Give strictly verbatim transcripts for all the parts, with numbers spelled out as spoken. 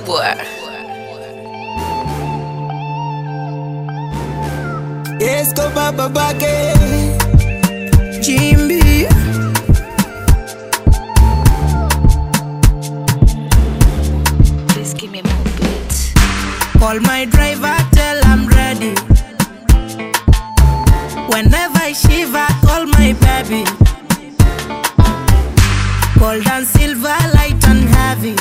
boy. Yes, go baba bake Jimby. Please give me more beats. Call my driver, tell I'm ready. Whenever I shiver, call my baby. Gold and silver, light and heavy.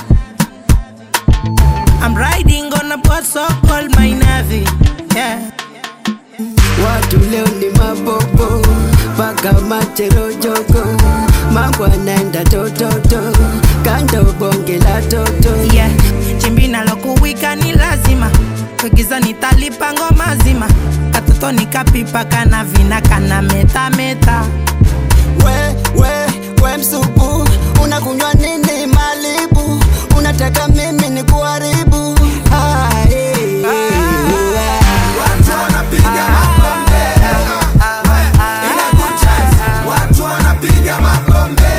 I'm riding on a boat, so call my navy. Yeah. watu leo ni mabobo paka machero joko mambo anaenda tototo kando bonge la toto. Yeah. Chimbi nalokuwika ni lazima kugiza nitalipa ngoma zima katoto nikapipa kana vina kana meta meta. We, we, we msupu unakunywa nini Malibu unataka mimi ni kuharibu. Ah, hey, hey, hey. Watu wanapiga makombe inakuja watu wanapiga makombe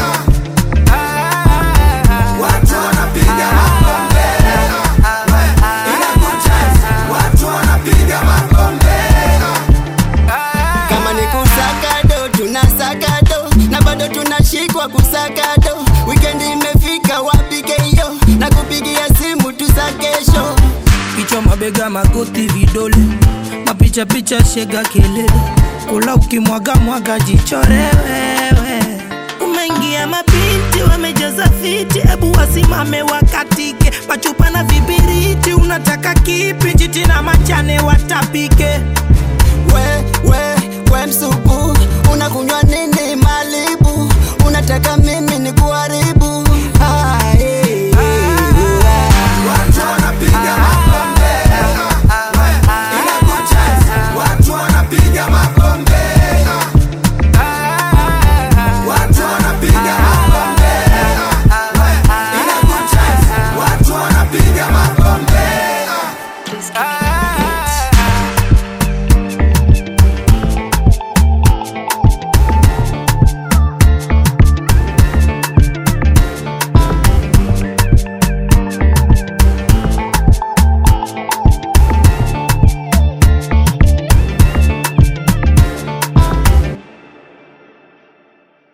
watu wanapiga makombe inakuja watu wanapiga makombe. Kama ni kusakado tunasakado na bado tunashikwa kusakado. Weekend imefika wapige hiyo na kupigia simu tusakesho. Kichwa mabega magoti vidole mapicha picha shega kelele kula ukimwaga mwaga jichore wewe. Umeingia mabinti wamejaza fiti ebu wasimame wa